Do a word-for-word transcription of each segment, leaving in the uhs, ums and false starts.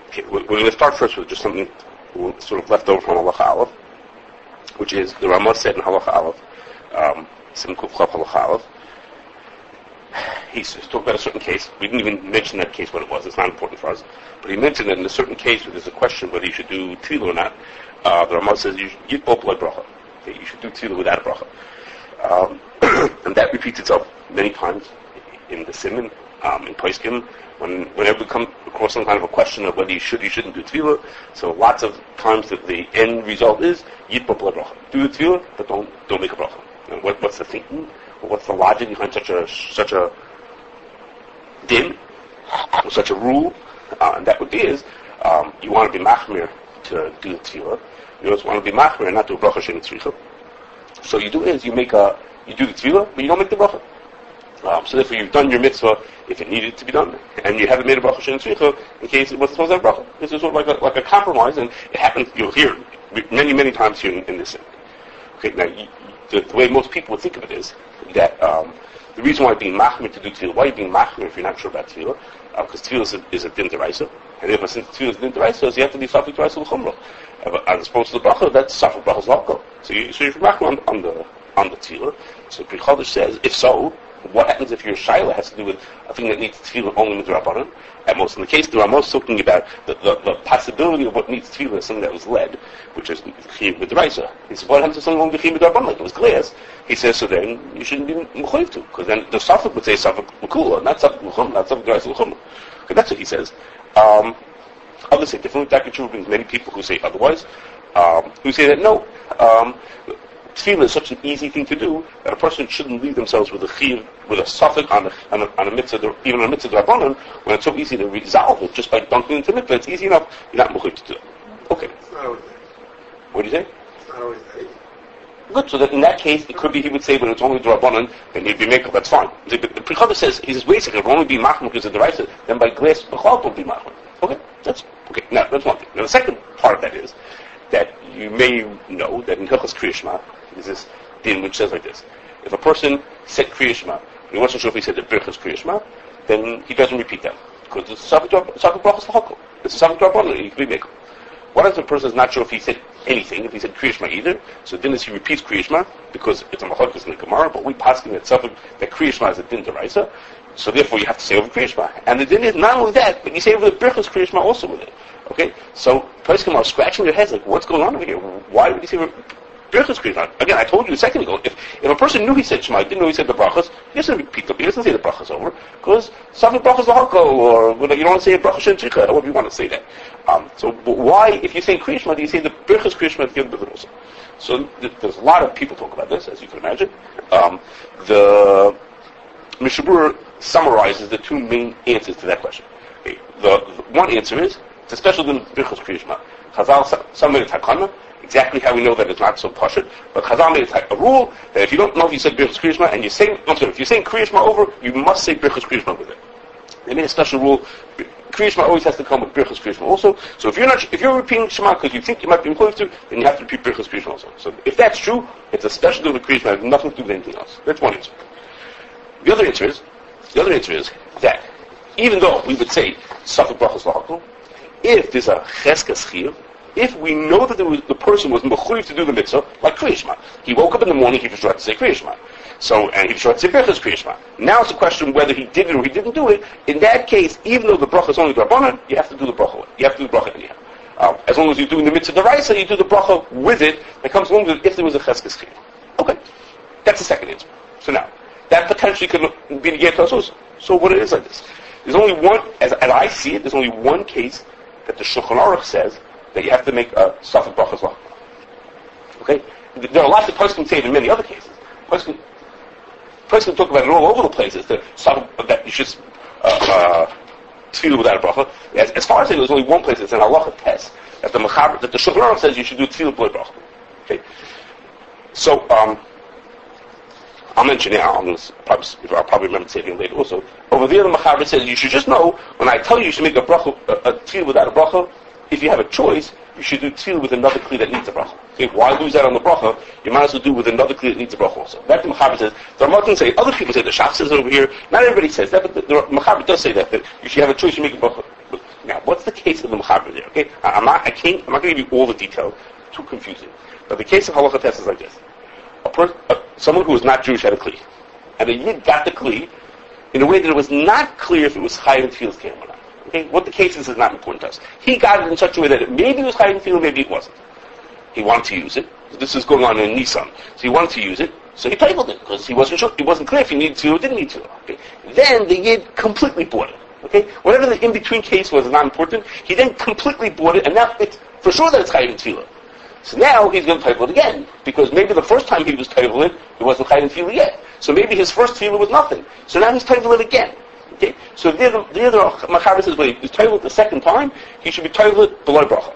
Okay, we're, we're going to start first with just something sort of left over from Halacha Aleph, which is the Ramah said in Halacha Aleph, um, Sim Kuf Chav Halacha Aleph. He's talked about a certain case. We didn't even mention that case what it was. It's not important for us. But he mentioned that in a certain case where there's a question whether you should do tefillah or not. Uh, the Ramah says you should yitbol blood bracha. Okay, you should do tefillah without a bracha. Um, and that repeats itself many times in the Siman, um, in Poskim, when whenever we come across some kind of a question of whether you should, you shouldn't do tefillah. So lots of times that the end result is yitbol blood bracha. Do the tefillah, but don't don't make a bracha. And what, what's the thinking? Or what's the logic behind such a such a din, or such a rule? Uh, and that would be is um, you want to be machmir to do the tefillah. You also want to be machmir and not do a bracha she'en tzricha. So you do is you make a you do the tefillah, but you don't make the bracha. Um, so therefore you've done your mitzvah if it needed to be done, and you haven't made a bracha she'en tzricha in case it wasn't supposed to have bracha. This is sort of like a like a compromise, and it happens. You'll hear it many many times here in, in this. Okay, now you, the, the way most people would think of it is that um, the reason why being machmir to do tefillah, why are you being machmir if you're not sure about tefillah? Uh, because tefillah is a, is a din deraisa, and if since tefillah is a din deraisa, you have to be safek deraisa l'chumrah. As opposed to the bracha, that's safek bracha l'chumrah. So you so you're machmir on, on the on the tefillah. So Pri Chodesh says, if so, what happens if your shaila has to do with a thing that needs tefillah only with the rabbanon? At most, in the case, the Ramos talking about the, the, the possibility of what needs tefillah is something that was lead, which is chiyuv b'deraisa. He says, what happens if something only chiyuv b'derabanan, like it was glass? He says, so then you shouldn't be mechuyev to, because then the safek would say safek l'kula, not safek l'chum, not safek deraisa l'chum. Okay, that's what he says. Um, others say differently. Dr. Tshuva brings many people who say otherwise, um, who say that no. Um, Tefillah is such an easy thing to do that a person shouldn't leave themselves with a chiv, with a suffix on a, on a, on a mitzvah, even on a mitzvah d'Rabbanan, when it's so easy to resolve it just by dunking into mitzvah. It's easy enough. You're not mechuyev to do it. Okay. It's not always What do you say? It's not always that easy. Good. So that in that case, it could be he would say when it's only d'Rabbanan, then he'd be makel. That's fine. The, the, the Pri Chodesh says he says basically if only be machmir because of the deraisa, then by glass b'chol don't be machmir. Okay. That's okay. Now that's one thing. Now the second part of that is that you may know that in Hilchos Kriya Shema is this din which says like this: if a person said Kriya Shema, and he wasn't sure if he said the Birchas Kriya Shema, then he doesn't repeat that because it's a safek brachas l'chokol. It's a safek d'Rabbanan. He could be mekel. What if the person is not sure if he said anything, if he said Kriya Shema either? So then is he repeats Kriya Shema because it's a machlokes in the Gemara, but we paskin that safek that Kriya Shema is a din deraisa. So therefore you have to say over Kriya Shema. And the din is not only that, but you say over the Birchas Kriya Shema also with it. Okay, so poskim are scratching their heads like, what's going on over here? Why would he say Birchas Kriya Shema? Again, I told you a second ago, if if a person knew he said Shema, didn't know he said the brachas, he doesn't repeat them. He doesn't say the brachas over because safek brachas l'hako, or you don't want to say a bracha she'en tzricha, however you want to say that. Um, so, but why, if you say Kriya Shema, do you say the Birchas Kriya Shema at the end of it also? So th- there's a lot of people talk about this, as you can imagine. Um, the Mishnah Berurah summarizes the two main answers to that question. Okay. The, the one answer is it's a special din Birchas Kriya Shema. Chazal some made a takana, exactly how we know that it's not so pashut, but Chazal made a, a rule that if you don't know if you said Birchas Kriya Shema and you say, I'm sorry, if you're saying Kriya Shema over, you must say Birchas Kriya Shema with it. They made a special rule. Kriya Shema always has to come with Birchas Kriya Shema also. So if you're not, if you're repeating Shema because you think you might be employed to, then you have to repeat Birchas Kriya Shema also. So if that's true, it's a special din with Kriya Shema. It has nothing to do with anything else. That's one answer. The other answer is, the other answer is that even though we would say safek brachas l'hakol, if there's a cheskes chiyuv, if we know that there was, the person was mechuyev to do the mitzvah, like Kriya Shema, he woke up in the morning, he was trying to say Kriya Shema, so and he was trying to say Birchas Kriya Shema. Now it's a question whether he did it or he didn't do it. In that case, even though the bracha is only d'Rabbanan, you have to do the bracha. You have to do the bracha anyhow. Um, as long as you're doing the mitzvah d'Oraisa, you do the bracha with it. That comes along with it if there was a cheskes chiyuv. Okay, that's the second answer. So now that potentially could be the get also. So what it is like this? There's only one, as, as I see it, there's only one case that the Shulchan Aruch says that you have to make a safek brachas l'hakol. Okay? There are lots of poskim say it in many other cases. Poskim, poskim talk about it all over the place. It's the safek that you should uh, uh, tefillah without a bracha. As, as far as I know, there's only one place. It's an halacha test that the mechaber, that the Shulchan Aruch says you should do tefillah b'lo bracha. Okay? So um, I'll mention it. I'll probably, I'll probably remember to say it later also. Over there, the mechaber says you should just know when I tell you you should make a bracha, a, a tefillah without a bracha. If you have a choice, you should do tefillah with another kli that needs a bracha. Okay, why lose that on the bracha? You might as well do with another kli that needs a bracha also. That the mechaber says. The Rambam can say. Other people say the Shach says it over here. Not everybody says that, but the, the mechaber does say that that you should have a choice. You make a bracha. Now, what's the case of the Mechaber there? Okay, I, I'm not, I can't, I'm not going to give you all the detail. Too confusing. But the case of halacha test is like this: a person, uh, someone who was not Jewish had a kli, and the yid got the kli in a way that it was not clear if it was chayiv in tefillas keilim or not. Okay, what the case is is not important to us. He got it in such a way that it maybe it was chayiv in tefillah, maybe it wasn't. He wanted to use it. This is going on in Nissan, so he wanted to use it. So he tabled it because he wasn't sure. It wasn't clear if he needed to or didn't need to. Okay, then the yid completely bought it. Okay, whatever the in-between case was not important. He then completely bought it, and now it's for sure that it's chayiv in tefillah. So now he's going to table it again, because maybe the first time he was tabling it, it wasn't chayiv in tefillah yet. So maybe his first tefillah was nothing. So now he's tabling it again. Okay, so the other, the other Mechaber says when he's tabled it the second time, he should be tabled it below bracha.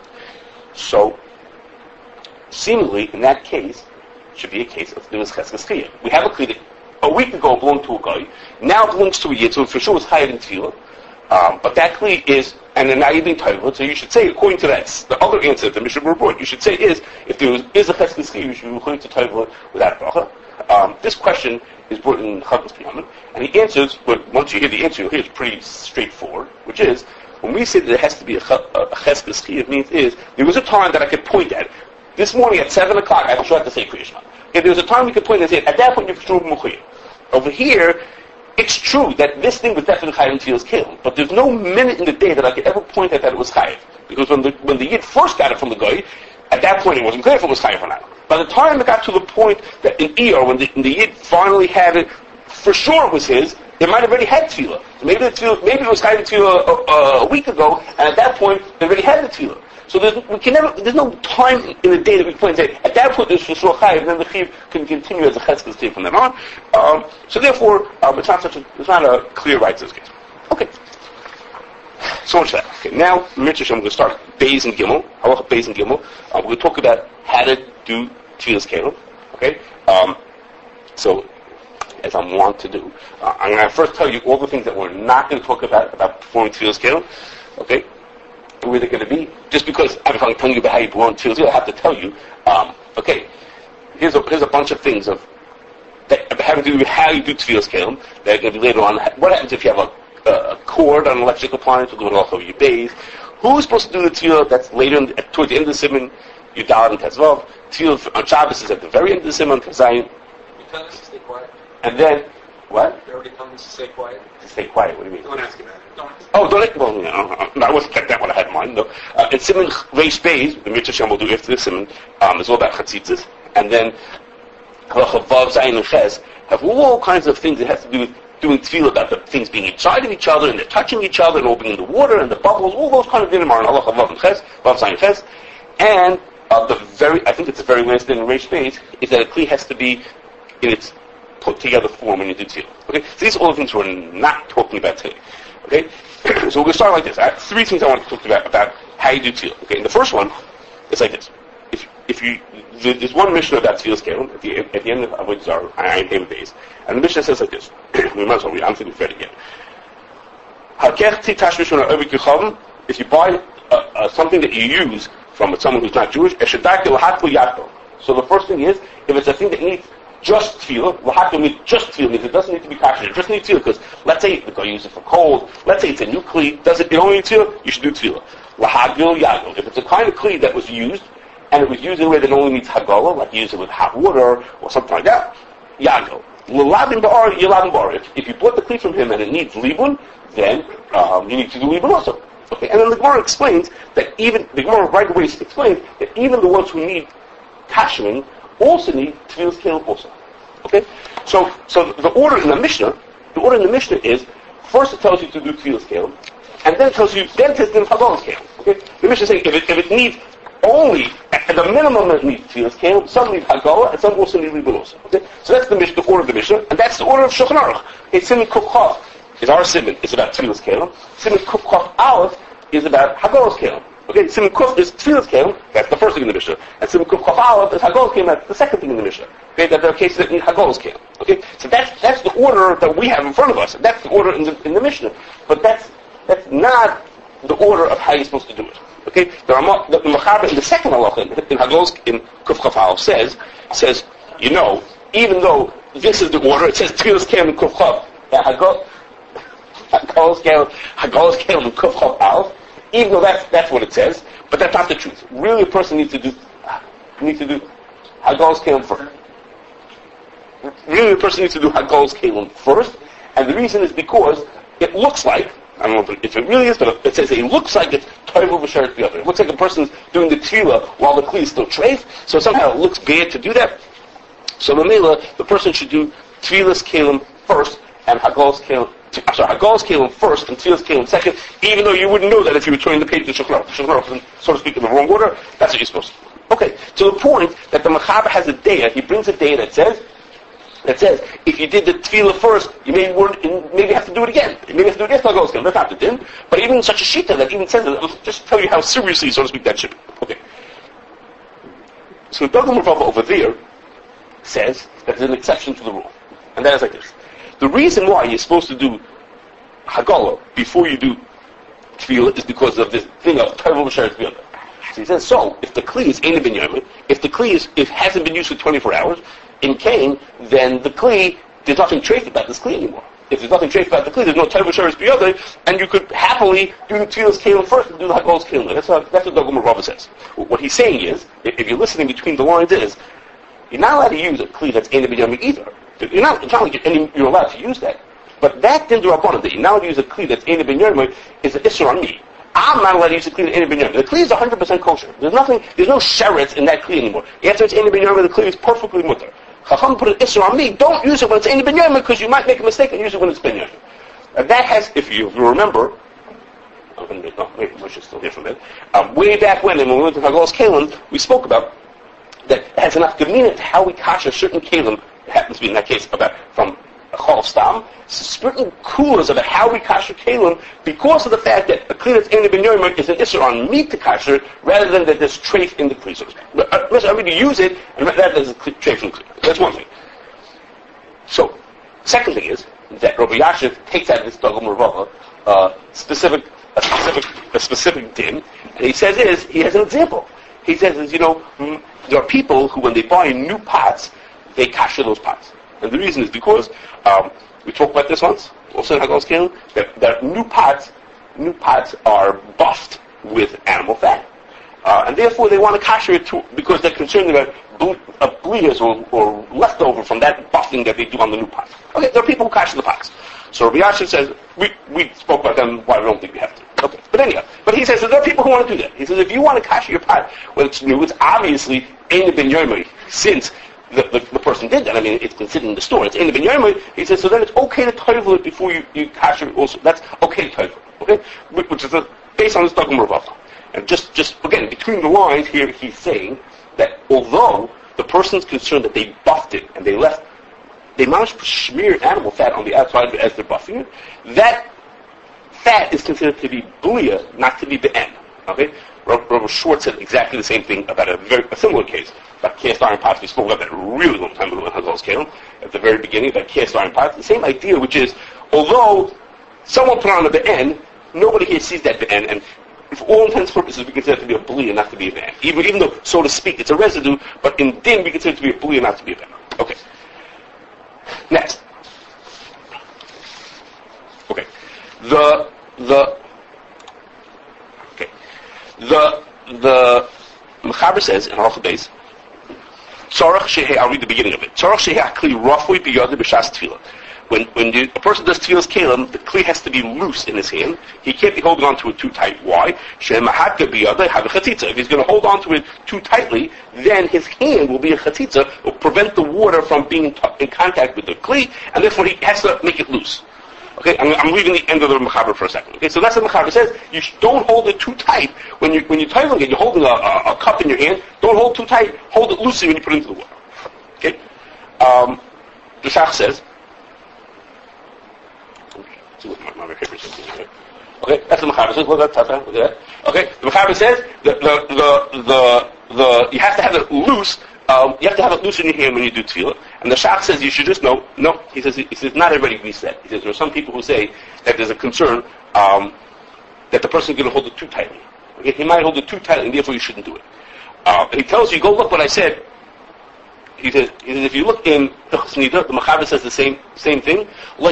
So seemingly in that case, it should be a case of there was cheskes chiyuv. We have a kli that a week ago belonged to a guy, now it belongs to a yid, so for sure it's chayiv in tefillah. Um, but that kli is, and then now you're being tabled, so you should say, according to that, the other answer that the Mishnah report, you should say is, if there is, is a cheskes chiyuv, you should be according to table without bracha. Um, this question is brought in Chagos Piyamin, and he answers, but once you hear the answer, you'll hear it's pretty straightforward, which is, when we say that there has to be a, a, a cheskes chiyuv, means is, there was a time that I could point at. This morning at seven o'clock, I sure had to say Kriya Shema. Okay, there was a time we could point and say, at that point you're for sure Mechuyev. Over here, it's true that this thing was definitely chayiv in tefillas keilim, but there's no minute in the day that I could ever point at that it was chayiv. Because when the when the yid first got it from the guy, at that point it wasn't clear if it was chayiv or not. By the time it got to the point that in Iyar, when the, when the yid finally had it, for sure it was his, it might have already had tefillah. So maybe the tefillah, maybe it was chayiv in tefillah a, a, a week ago, and at that point they already had the tefillah. So there's, we can never, there's no time in the day that we can point and say, at that point there's for sure chayiv, and then the chayiv can continue as a cheskes chiyuv from then on. Um, so therefore, um, it's not such a, it's not a clear right to this case. Okay. So much for that. Okay, now, Mitzvah, I'm going to start Beis and Gimel, halacha Beis and Gimel. Uh, we're going to talk about how to do tefillas keilim. Okay? Um, so, as I'm wont to do, uh, I'm going to first tell you all the things that we're not going to talk about, about performing tefillas keilim. Okay? Where they're going to be. Just because I'm telling you about how you perform tefillas keilim, I have to tell you, um, okay, here's a, here's a bunch of things of that having to do with how you do tefillas keilim. That are going to be later on. What happens if you have a a cord on an electric appliance, we're going to also your base. Who's supposed to do the tefillah? That's later, in, towards the end of the simon, you daven and tezvav. Tefillah on Shabbos is at the very end of the simon, Tezayin. You tell us to stay quiet. And then, what? You already told us to stay quiet. To stay quiet, what do you mean? Don't ask about it. Don't ask. Oh, don't, well, no, no, no, I wasn't that what I had in mind, no. Uh, in simon Reish Beis, the Mitzvah Shem will do after the simon, um, it's all about chatzitzis. And then, Halacha Vav, Zayin, and Ches have all kinds of things that have to do with doing tefillah about the things being inside of each other, and they're touching each other, and all being in the water, and the bubbles, all those kind of things are in halacha vav and ches, vav zayin ches. And uh, the very, I think it's the very last thing in Reish Beis, is that a kli has to be in its put together form when you do tefillah. Okay, so these are all the things we're not talking about today. Okay, so we're going to start like this. I have three things I want to talk about about how you do tefillah. Okay, and the first one is like this. If if you there's one Mishnah about tefillas keilim at the at the end of Avodah Zarah, Ayin Hey Beis, and the Mishnah says like this. We might as well read. I don't think we've read it yet. If you buy uh, uh, something that you use from someone who's not Jewish, so the first thing is, if it's a thing that needs just tefillah, lahato means just tefillah, means it doesn't need to be kasher, it just needs tefillah, because let's say the guy uses it for cold, let's say it's a new kli, does it, it only needs tefillah, you should do tefillah. Lahagil yagil. If it's a kind of kli that was used, and it was used in a way that only needs hagala, like you use it with hot water, or something like that, yagil. L'labin ba'ar, y'labin ba'ar. If, if you bought the kli from him and it needs libun, then um, you need to do libun also. Okay, and then the Gemara explains that even, the Gemara right away explains that even the ones who need kashering also need tefillas keilim also. Okay, so so the order in the Mishnah, the order in the Mishnah is, first it tells you to do tefillas keilim, and then it tells you, then it tells you hagalas keilim. Okay, the Mishnah is saying if it, if it needs only, at the minimum it needs tefillas keilim, some need hagala, and some also need libun also. Okay, so that's the Mishnah, the order of the Mishnah, and that's the order of Shulchan Aruch. It's Siman Kuf Chav is our Siman, it's about tefillas keilim. Siman Kuf Chav Aleph is about hagalas keilim. Okay, Siman Kuf is tefillas keilim, that's the first thing in the Mishnah, and Siman Kuf Chav Aleph is hagalas keilim, that's the second thing in the Mishnah. Okay, that there are cases that need hagalas keilim. Okay, so that's that's the order that we have in front of us. That's the order in the in the Mishnah, but that's that's not the order of how you're supposed to do it. Okay, the Ramah, the Mechaber in the second halacha in Hagos in Kuf Chaf Aleph says says you know, even though this is the order, it says tefillas keilim Kuf Chav. Hagalos Kalim, Hagalos Kalim and Kuf Chav Aleph, even though that's that's what it says, but that's not the truth. Really, a person needs to do needs to do Hagalos Kalim first. Really, a person needs to do Hagalos Kalim first, and the reason is because it looks like, I don't know if it really is, but it says it looks like it's Toivu V'Sheret B'Yother. It looks like a person's doing the tefillah while the kli is still treif, so somehow it looks bad to do that. So Mamela, the person should do Tefillas Kalim first and Hagalos Kalim, I'm sorry, Hagalos Kalim first and Tefillas Kalim second, even though you wouldn't know that if you were turning the page to Shulchan Aruch. Shulchan Aruch, so to speak, in the wrong order, that's what you're supposed to do. Okay, to the point that the Mechaber has a daya, he brings a daya that says, that says, if you did the tefillah first, you maybe, weren't, maybe have to do it again. You maybe have to do it again, Hagalos Kalim. That's not the din. But even such a shita that even says it, I'll just tell you how seriously, so to speak, that should be. Okay. So the Dagam Rav over there says that there's an exception to the rule. And that is like this. The reason why you're supposed to do Hagala before you do tefillah is because of this thing of Toivu V'Sheret B'Yother. So he says, so, if the kli is Ein Ben Yomer, if the kli is, if hasn't been used for twenty-four hours, in Cain, then the kli, there's nothing treif about this kli anymore. If there's nothing treif about the kli, there's no Toivu V'Sheret B'Yother, and you could happily do the tefillah's Kalim first and do the Hagalos Kalim. That's what, that's what Dagam Rav says. What he's saying is, if, if you're listening between the lines is, you're not allowed to use a kli that's Ein Ben Yomer either. You're not, it's not like you're, you're allowed to use that. But that din d'Rabbanan, that you're not allowed to use a kli that's Ein Ben Yomer, is an issur on me. I'm not allowed to use the kli that's Ein Ben Yomer. The kli is one hundred percent kosher. There's nothing, there's no sheretz in that kli anymore. After it's Ein Ben Yomer, the kli is perfectly mutter. Chacham put an issur on me, don't use it when it's Ein Ben Yomer, because you might make a mistake and use it when it's Ben Yomer. And that has, if you, if you remember, I'm going to make, no, maybe Moshe's still here from it, um, way back when, when we went to Hagalos Kalim, we spoke about that it has enough gemina to how we kasha certain kalim. It happens to be in that case about from a chol stam. Certain kulas about how we kasha kalim because of the fact that a kli that's Ein Ben Yomer is an issur on meat to kasha rather than that there's treif in the kli. So unless I really use it, and rather there's a treif in the kli. That's one thing. So, second thing is that Rabbi Yashiv takes out of this Dagam Rav uh, specific, a specific, a specific din, and he says is he has an example. He says is you know. Mm, there are people who, when they buy new pots, they kasher those pots. And the reason is because, um, we talked about this once, also in Hagalos Kalim, that, that new pots, new pots are buffed with animal fat. Uh, and therefore they want to kasher it too, because they're concerned about uh, bleeders or, or leftover from that buffing that they do on the new pot. Okay, there are people who kasher the pots. So Rabbi Yashiv says, we, we spoke about them, why we don't think we have to. Okay, but anyhow, but he says that there are people who want to do that. He says if you want to kasher your pot when it's new, it's obviously Ein Ben Yomer, since the, the, the person did that. I mean, it's considered in the store. It's Ein Ben Yomer. He says, so then it's okay to toivel it before you, you kasher it also. That's okay to toivel it, okay? Which is a, based on this Dagam Rav. And just, just, again, between the lines here, he's saying that although the person's concerned that they buffed it and they left, they managed to smear animal fat on the outside as they're buffing it, that fat is considered to be bulia, not to be be'en. Okay? Rabbi Schwartz said exactly the same thing about a very a similar case, about cast iron pots. We spoke about that a really long time ago in Hagalos Kalim, at the very beginning, about cast iron pots. The same idea, which is, although someone put on a be'en, nobody here sees that be'en, and for all intents and purposes, we consider it to be a bulia, not to be a be'en. Even, even though, so to speak, it's a residue, but in din, we consider it to be a bulia, not to be a be'en. Okay. Next. Okay. The, the, okay. The, the, Mechaber says, in Halacha Beis, Tzarech Shehei, I'll read the beginning of it. Tzarech Shehei HaKli Rafui B'Yodeh B'Shas Tefillah. When, when the, a person does Tefillah's Kalim, the Kli has to be loose in his hand. He can't be holding on to it too tight. Why? Shehem Mahatka B'Yodeh Have a Chatzitza. If he's going to hold on to it too tightly, then his hand will be a Chatzitza, will prevent the water from being in, t- in contact with the Kli, and therefore he has to make it loose. Okay, I'm, I'm leaving the end of the Mechaber for a second. Okay, so that's what the Mechaber says. You sh- don't hold it too tight. When you when you're tightening it, you're holding a, a, a cup in your hand. Don't hold too tight. Hold it loosely when you put it into the water. Okay, um, the Shach says. Okay, my, my paper is here. Okay, that's the Mechaber says. Look at that. Look at that. Okay, the Mechaber says the the the the, the you have to have it loose. Um, you have to have it loose in your hand when you do tefillah. And the Shach says you should just know, no, he says, he says not everybody agrees to that. He says there are some people who say that there's a concern um, that the person is going to hold it too tightly. Okay? He might hold it too tightly and therefore you shouldn't do it. Uh, and he tells you, go look what I said. he says, he says if you look in Hilchos Nida, the Mechaber says the same same thing.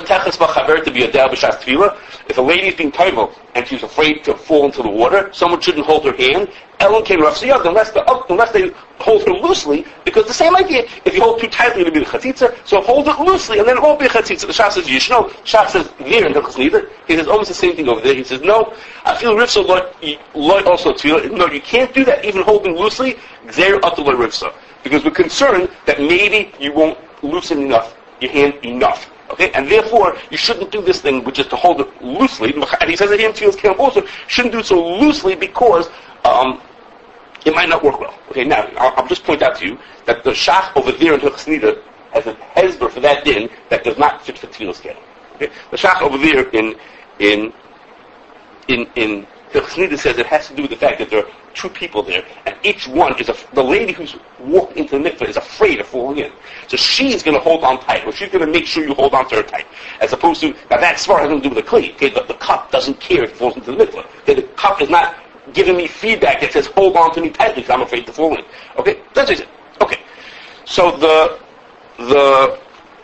If a lady is being toivel and she's afraid to fall into the water, someone shouldn't hold her hand. Ellen came unless the unless they hold her loosely, because the same idea. If you hold too tightly, it'll be the chatzitza. So hold it loosely, and then it won't be a chatzitza. The Shach says Yishno. Shach says here in Hilchos Nida. He says almost the same thing over there. He says no. I feel rifsa loy also tefillah. No, you can't do that. Even holding loosely, gzer atu loy rifsa. Because we're concerned that maybe you won't loosen enough your hand enough. Okay? And therefore, you shouldn't do this thing, which is to hold it loosely. And he says that here in Tefillas Kelim also, shouldn't do so loosely because um, it might not work well. Okay, now, I'll, I'll just point out to you that the Shach over there in Hilchos Nida has a hezber for that din that does not fit for Tefillas Kelim. Okay? The Shach over there in, in, in, in Hilchos Nida says it has to do with the fact that there are two people there, and each one is a, the lady who's walked into the mikveh is afraid of falling in. So she's going to hold on tight, or she's going to make sure you hold on to her tight. As opposed to, now that svara has nothing to do with the kli. Okay, the, the cup doesn't care if it falls into the mikveh. Okay, the cup is not giving me feedback that says hold on to me tightly because I'm afraid to fall in. Okay, that's it. Okay, so the, the,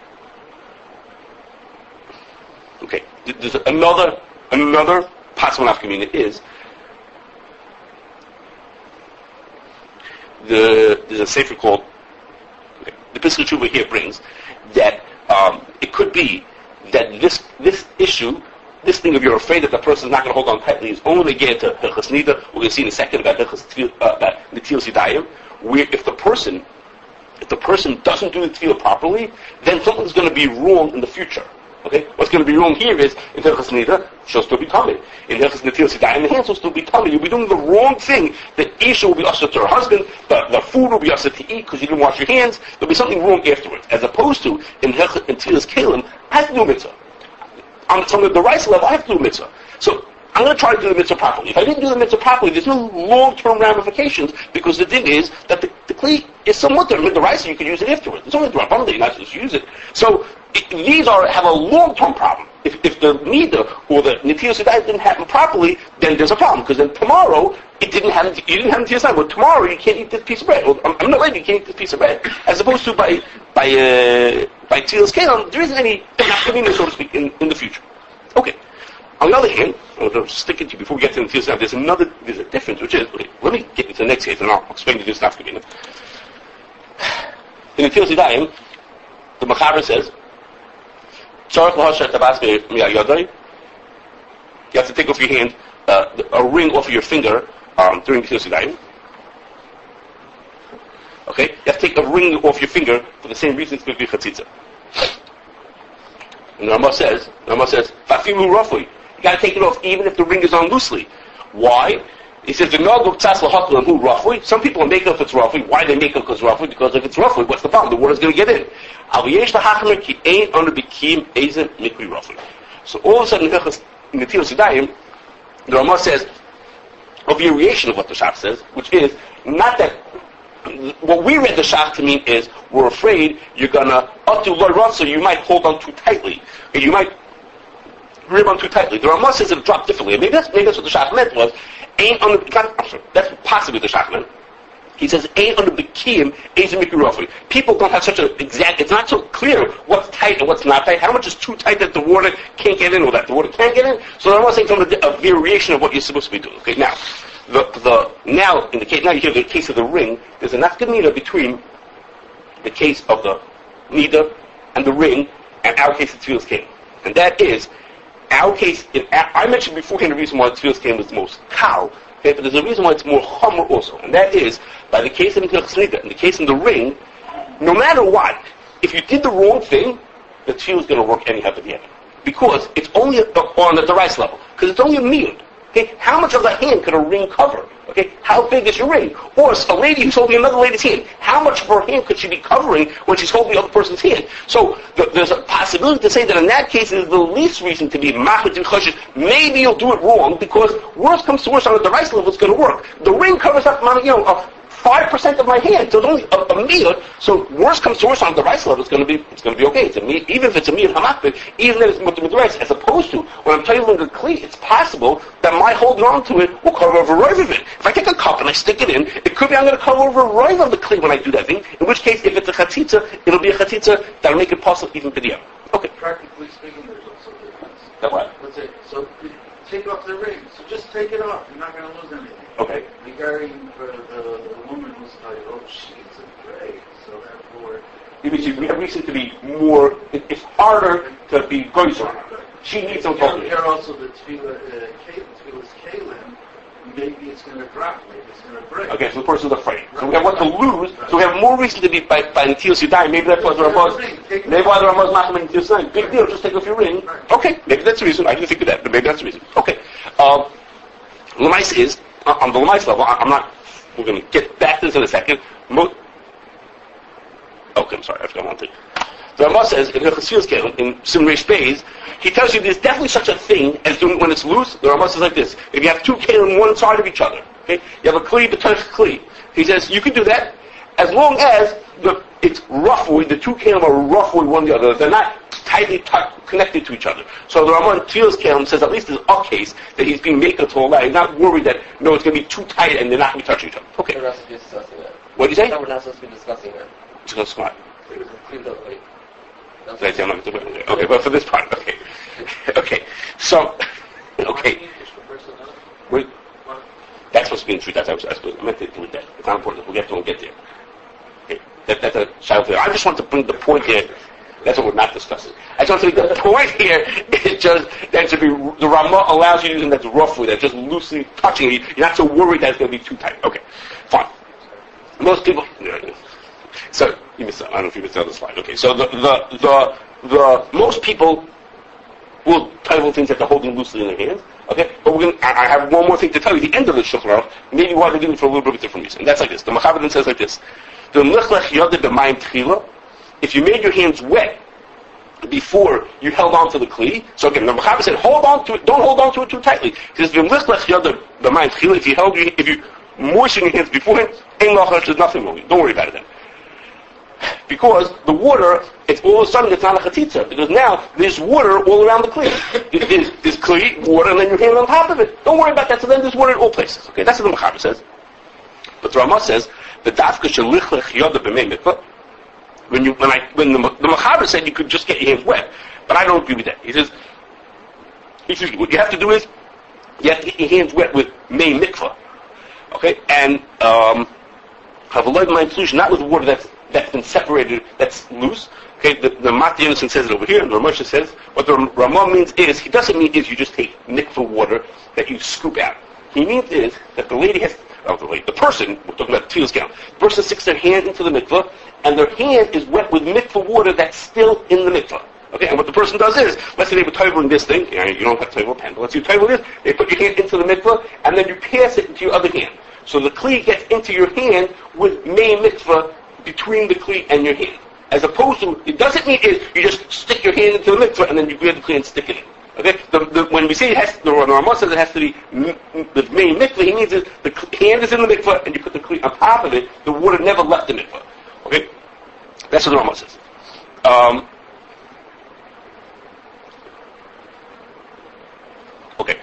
okay, there's another, another possible nafkamina is, The, there's a sefer called, okay, the Pesach Tshuva here brings, that um, it could be that this this issue, this thing of you're afraid that the person's not going to hold on tightly is only again to Hilchos Nida. We're going to see in a second about Hilchos uh, about Netilas Yadayim, where if the person, if the person doesn't do the tefillah properly, then something's going to be wrong in the future. Okay, what's going to be wrong here is in Hilchos Nida, she'll still be tummy. In Hilchos Netilas Yadayim, the hands will still be tummy. You'll be doing the wrong thing. The Isha will be usher to her husband. The, the food will be usher to eat because you didn't wash your hands. There'll be something wrong afterwards. As opposed to in Hilchos Netilas Kelim, I have to do a mitzvah. On some of the rice level, I have to do a mitzvah. So I'm going to try to do the mitzvah properly. If I didn't do the mitzvah properly, there's no long-term ramifications because the thing is that the, the kli is somewhat the, the rice, you can use it afterwards. It's only the rabbanon that you're not supposed to use it. So it, these are have a long-term problem. If, if the nida or the netilas yadayim didn't happen properly, then there's a problem because then tomorrow it didn't happen. You didn't have netilas yadayim, but tomorrow you can't eat this piece of bread. Well, I'm, I'm not letting you can't eat this piece of bread. As opposed to by by uh, by Tefillas Kelim, there isn't any nafkamina, so to speak, in, in the future. Okay. On the other hand, I'm going to stick it to you before we get to the Netilas Yadayim. There's another, there's a difference, which is, okay, let me get into the next case and I'll explain to you this nafkamina. In the Netilas Yadayim, the Mechaber says, you have to take off your hand, uh, a ring off of your finger um, during the Netilas Yadayim. Okay? You have to take a ring off your finger for the same reason it's going to be chatzitza. And the Rama says, the Rama says, "Fafilu rafui." You got to take it off even if the ring is on loosely. Why? He says, "The noguk tzas lahakol and who rafui." Some people make it if it's rafui. Why they make it because rafui? Because if it's rafui, what's the problem? The water's going to get in. Aviyesh lahachmer ki ein under bikim ezen mikri rafui. So all of a sudden, in the Netilas Yadayim, the Rama says a variation of what the Shach says, which is not that. What we read the Shach to mean is we're afraid you're gonna up to loy so you might hold on too tightly, or you might grip on too tightly. The Rama says it'll drop differently. Maybe that's maybe that's what the Shach meant was ain't on the. I'm sorry, that's possibly the Shach meant. He says ain't on the bikiyim ain't mikirofri. People don't have such an exact. It's not so clear what's tight and what's not tight. How much is too tight that the water can't get in, or that the water can't get in? So the Rama saying from a, a variation of what you're supposed to be doing. Okay, now. The, the, now, in the case, now you hear the case of the ring, there's a nafkamina between the case of the nida and the ring and our case of Tefillas Kelim. And that is, our case, in, I mentioned beforehand the reason why Tefillas Kelim is the most kal, okay, but there's a reason why it's more chomer also. And that is, by the case of Netilas Nida and the case of the ring, no matter what, if you did the wrong thing, the tefillah is going to work anyhow at the end. Because it's only on the derais level. Because it's only a miyud. Okay, how much of the hand could a ring cover? Okay, how big is your ring? Or a lady who's holding another lady's hand, how much of her hand could she be covering when she's holding the other person's hand? So th- there's a possibility to say that in that case, it's the least reason to be machmir and choshesh. Maybe you'll do it wrong because worst comes to worst on the device level, it's going to work. The ring covers up, you know, a five percent of my hand, so it's only a, a meal. So worst comes to worst on the rice level, it's going to be it's going to be okay. It's a meal, even if it's a meal hamakbid, even if it's mutter rice, as opposed to when I'm tailing the kli, it's possible that my holding on to it will cover over a rive of it. If I take a cup and I stick it in, it could be I'm going to cover over a rive of the kli when I do that thing. In which case, if it's a chatzitza, it'll be a chatzitza that'll make it possible even for the other. Okay. Practically speaking, there's also a difference. That what? That's it. So take off the ring. So just take it off. You're not going to lose anything. Okay. Regarding for the, the woman who's like, oh, she's afraid, so therefore. Because we have reason to be more. It, it's harder to be gozer on her. She needs some Here, talking. here also the tefillah, uh, tefillah's kalim, maybe it's going to drop, maybe it's going to break. Okay, so the person's afraid. So we have what to lose. So we have more reason to be by by Netilas Yadayim. Maybe that's why the Ramaz. Maybe why the Ramaz not coming Netilas Yadayim. Big deal. Just take off your ring. Okay, maybe that's the reason. I didn't think of that, but maybe that's the reason. Okay. Um, Lamais is uh, on the Lamais level. I, I'm not. We're going to get back to this in a second. Mo- okay, I'm sorry. I forgot one thing. The Ramah says in Hilchos Kelim in Sim Reish Beis, he tells you there's definitely such a thing as doing when it's loose. The Ramah says like this: if you have two kelim one side of each other, okay, you have a kli b'toich kli. He says you can do that as long as the it's roughly the two kelim are roughly one the other. They're not tightly t- connected to each other. So the Ramah in Tefillas Kelim says at least there's a case that he's being made to allow. He's not worried that no, it's going to be too tight and they're not going to be touching each other. Okay. We're not supposed to be discussing that. What do you say? No, we're not supposed to be discussing that. It's going to smart. Clean up, like, that's Right, I'm not gonna do it. Okay, but for this part, okay, okay. So, okay. Wait, that's supposed to be in truth. That's I was, I was I meant to do that. It's not important. We'll get to we'll get there. Okay, that, that's a shout there. I just want to bring the point here. That's what we're not discussing. I just want to make the point here is just that to be the Ramah allows you using that roughly, that just loosely touching you. You're not so worried that it's going to be too tight. Okay, fine. Most people. Yeah, yeah. So you missed. I don't know if you missed the other slide. Okay, so the the the, the most people will title things that they're holding loosely in their hands. Okay, but we're gonna. I, I have one more thing to tell you. The end of the Shulchan Aruch, maybe why they're doing it for a little bit of a different reason. And that's like this. The Mechaber says like this: the Mlichlech Yodeh b'Mayim Tchila. If you made your hands wet before you held on to the kli, so again, the Mechaber said, hold on to it. Don't hold on to it too tightly. He says the Mlichlech Yodeh b'Mayim Tchila. If you held your, if you moisten your hands beforehand, ain't lachach, there's nothing wrong. Don't worry about it then. Because the water, it's all of a sudden it's not a chatzitza. Because now there's water all around the kli. There's, there's kli, water, and then your hand on top of it. Don't worry about that. So then there's water in all places. Okay, that's what the Mechaber says. But the Ramah says the dafka shelichlech yoda b'mei mikvah. When you when I when the the Mechaber said you could just get your hands wet, but I don't agree with that. He says, excuse me, what you have to do is you have to get your hands wet with mei mikvah. Okay, and um, have a light mind solution, not with water that's that's been separated, that's loose. Okay, the, the Mat Yonason says it over here, and the Ramosha says, what the Ramah means is, he doesn't mean is you just take mikvah water that you scoop out. He means is that the lady has, oh, the lady, the person, we're talking about Tefillas Kelim, the person sticks their hand into the mikvah, and their hand is wet with mikvah water that's still in the mikvah. Okay, and what the person does is, let's say they were toiveling this thing, you, know, you don't have to toivel a pen, but let's say you toivel this, they put your hand into the mikvah, and then you pass it into your other hand. So the kli gets into your hand with mei mikvah between the kli and your hand. As opposed to, it doesn't mean is you just stick your hand into the mikvah and then you grab the kli and stick it in. Okay? The, the, when we say it has, the Ramah says it has to be m- m- the main mikvah, he means is the hand is in the mikvah and you put the kli on top of it, the water never left the mikvah. Okay? That's what the Ramah says. Um, okay.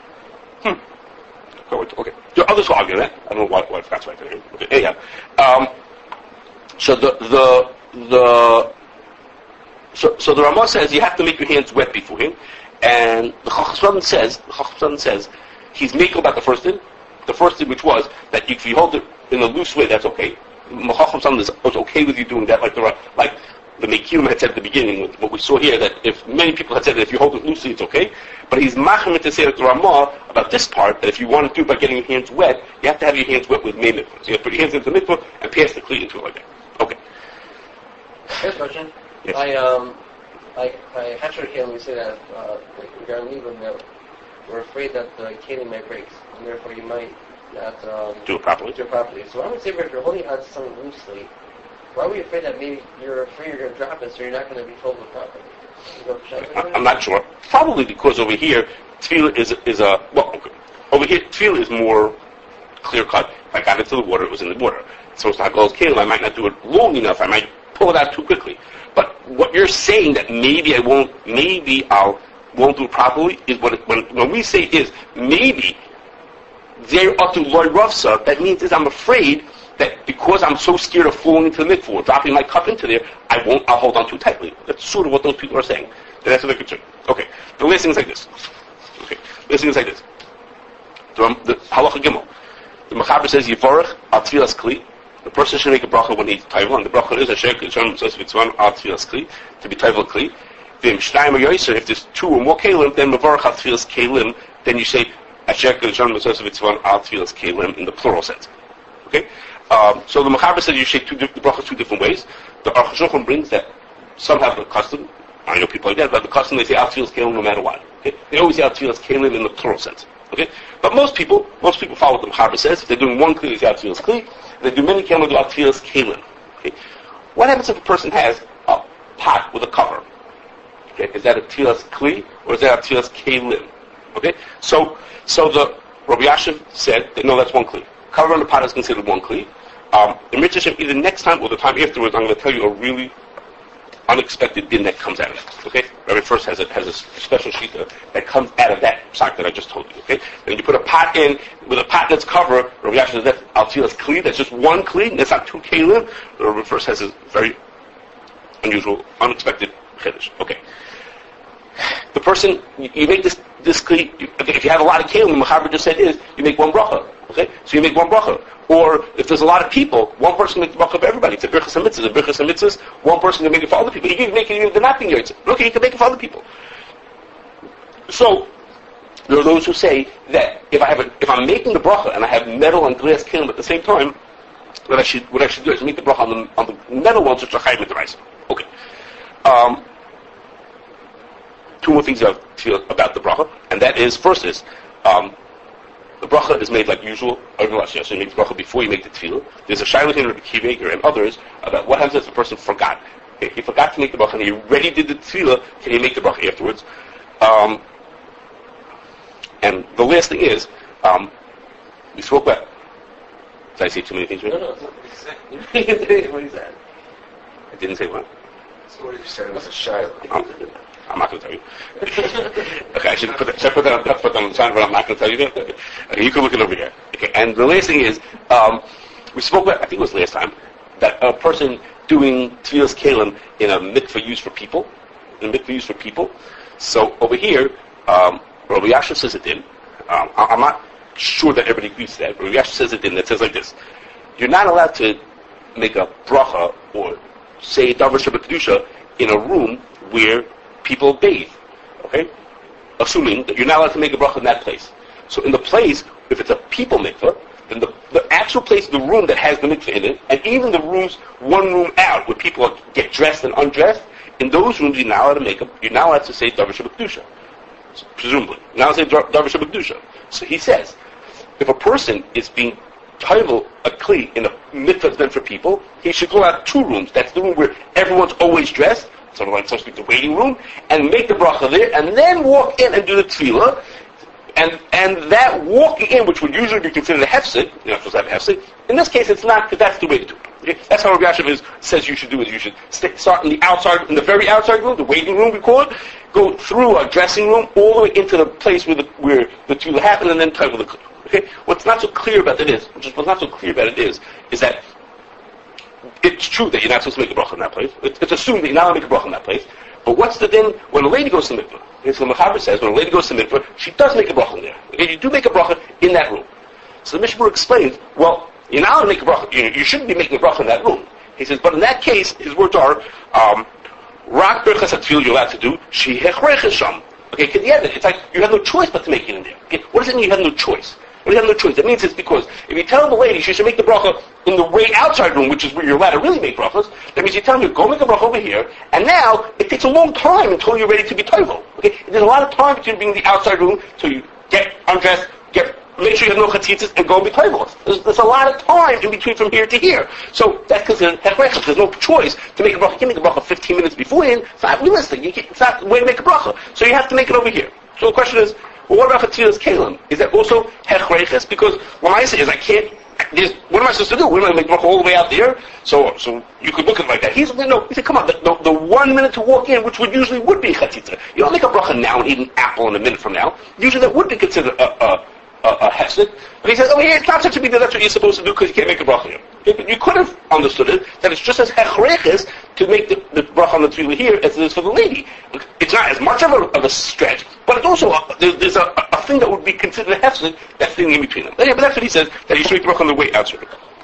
Hmm. Okay. There are others who argue that. I don't know why, why I forgot to write that here. Okay. Anyhow. Um, So the the the so, so the Ramah says you have to make your hands wet beforehand, and the Chacham says the Chacham says he's making about the first thing, the first thing which was that if you hold it in a loose way, that's okay. The Chacham is okay with you doing that, like the like the Mekilim had said at the beginning. With what we saw here, that if many people had said that if you hold it loosely, it's okay. But he's machmir to say that the Ramah about this part that if you want to do it by getting your hands wet, you have to have your hands wet with mei mikvah. So you have to put your hands into the mikvah and pass the kli into it like that. Okay. Here's a question. Yes. I um, I I Hatcher Kalim, we say that uh, like regarding Libam, that we're afraid that the Kalim might break, and therefore you might not um, Do it properly. do it properly. So I would say if you're holding on to something loosely, why were you afraid that maybe you're afraid you're going to drop it, so you're not going to be told it properly? You know, I, I'm not sure. Probably because over here, tefillah is is a well. Okay. Over here, tefillah is more clear cut. If I got into the water, it was in the water. So it's Hagal's Kalim. I might not do it long enough. I might pull it out too quickly. But what you're saying that maybe I won't, maybe I'll won't do it properly is what it, when when we say is maybe there ought to loy ravsa. That means is I'm afraid that because I'm so scared of falling into the mikvah or dropping my cup into there, I won't. I'll hold on too tightly. That's sort of what those people are saying. And that's what they're concerned. Okay. The last thing is like this. Okay. The last thing is like this. The, the halacha gimel. The Mechaber says yivorach al tfilas kli. The person should make a bracha when he's tayvel, and the bracha is a sheik yishem says it's one al tfilas kli to be tayvel kli. V'im shnayim or yoser. If there's two or more kalim, then mevorach al tfilas kalim. Then you say a sheik yishem says it's one al tfilas kalim in the plural sense. Okay. Um, so the Mechaber says you say two the bracha two different ways. The Aruch HaShulchan brings that some have the custom. I know people like that, but the custom they say al tfilas kalim no matter what. Okay. They always say al tfilas kalim in the plural sense. Okay, but most people, most people follow what the Mechaber says. If they're doing one kli, they say al tfilas kli. If they do many kalim, they do al tfilas kalim. Okay, what happens if a person has a pot with a cover? Okay, is that a tfilas kli or is that a tfilas kalim? Okay, so so the Rabbi Yashiv said that no, that's one kli. Cover on the pot is considered one kli. Um, in Mitzvah, either next time or the time afterwards, I'm going to tell you a really unexpected din that comes out of it. Okay, Rabbi first has a has a special sheet that comes out of that sock that I just told you. Okay, then you put a pot in with a pot that's covered. Rabbi Yashiv says that's al tfilas kli. That's just one kli. That's not two kalim. Rabbi first has a very unusual, unexpected chiddush. Okay, the person you, you make this this kli. You, okay, if you have a lot of kalim, the Mechaber just said is you make one bracha. Okay, so you make one bracha. Or if there's a lot of people, one person can make the bracha for everybody. It's a birchas hamitzvahs. A birchas hamitzvahs, one person can make it for other people. You can make it even if they're not being yotzei. Okay, you can make it for other people. So there are those who say that if I have a, if I'm making the bracha and I have metal and glass kalim at the same time, what I should what I should do is make the bracha on the on the metal ones which are chayim with the rice. Okay. Um, two more things I feel about the bracha, and that is first is. Um, The bracha is made like usual. So you make the bracha before you make the tefillah. There's a shayla in Rabbi Kiva and others about what happens if a person forgot. Okay, he forgot to make the bracha and he already did the tefillah. Can he make the bracha afterwards? Um, and the last thing is, um, we spoke about. Did I say too many things? No, no. What is that? I didn't say what. So what did you say? It was a shayla. Um, I'm not going to tell you. Okay, I should put that, should I put that on, put that on the sign, but I'm not going to tell you that. Okay, you can look it over here. Okay, and the last thing is, um, we spoke about, I think it was last time, that a person doing tefillas kalim in a mikveh used for people, in a mikveh used for people. So over here, um, Rabbi Yashiv says it did. Um, I, I'm not sure that everybody agrees to that. Rabbi Yashiv says it did, and it says like this: you're not allowed to make a bracha or say davar shabbat kedusha in a room where people bathe, okay? Assuming that you're not allowed to make a bracha in that place. So in the place, if it's a people mikveh, then the, the actual place, the room that has the mikveh in it, and even the rooms, one room out, where people get dressed and undressed, in those rooms you're not allowed to make a, you're not allowed to say davar shabbat kedusha. So, presumably. You're not allowed to say davar shabbat kedusha. So he says, if a person is being tayvel a kli in a mikveh that's meant for people, he should go out two rooms. That's the room where everyone's always dressed, sort of like, so to speak, the waiting room, and make the bracha there, and then walk in and do the tefillah, and and that walking in, which would usually be considered a hefsek, you're not supposed to have a hefsek, in this case it's not, because that's the way to do it. Okay? That's how Rabbi Yashiv is, says you should do it. You should st- start in the outside, in the very outside room, the waiting room we call it, go through a dressing room, all the way into the place where the, where the tefillah happened, and then tayvel the kli. Okay? What's not so clear about it is, which is what's not so clear about it is, is that it's true that you're not supposed to make a bracha in that place. It's, it's assumed that you're not going to make a bracha in that place. But what's the din when a lady goes to mikveh? Okay, so the Mechaber says when a lady goes to mikveh, she does make a bracha in there. Okay, you do make a bracha in that room. So the Mishnah explains, well, you're not going to make a bracha. You, you shouldn't be making a bracha in that room. He says, but in that case, his words are, um, rak berachas atfil you're allowed to do, she hechrech sham. Okay, it's like you have no choice but to make it in there. Okay, what does it mean you have no choice? Well, you have no choice. That means it's because if you tell the lady she should make the bracha in the way outside room, which is where you're allowed to really make brachas, that means you tell her, go make a bracha over here, and now it takes a long time until you're ready to be toivel. Okay? There's a lot of time between being in the outside room till you get undressed, get make sure you have no chatzitzes, and go and be toivel. There's, there's a lot of time in between from here to here. So that's considered hechrech. There's no choice to make a bracha. You can make a bracha fifteen minutes beforehand. It's not realistic. You can't, it's not the way to make a bracha. So you have to make it over here. So the question is, Well, what about Chatzilas Kalim? Is that also hechreiches? Because what I say is I can't. There's, what am I supposed to do? We're going to make bracha all the way out there. So, so you could look at it like that. He's no. He said, come on, the, the, the one minute to walk in, which would usually would be chatzitza. You don't make a bracha now and eat an apple in a minute from now. Usually that would be considered a a, a, a hefsek. But he says, oh yeah, it's not such a big deal. That's what you're supposed to do because you can't make a bracha here. Okay, but you could have understood it that it's just as hechreiches to make the, the bracha on the tefillah here as it is for the lady. It's not as much of a, of a stretch, but it's also a, there, there's a, a thing that would be considered a hefsek that's sitting in between them. But, yeah, but that's what he says, that you should make the bracha on the way outside.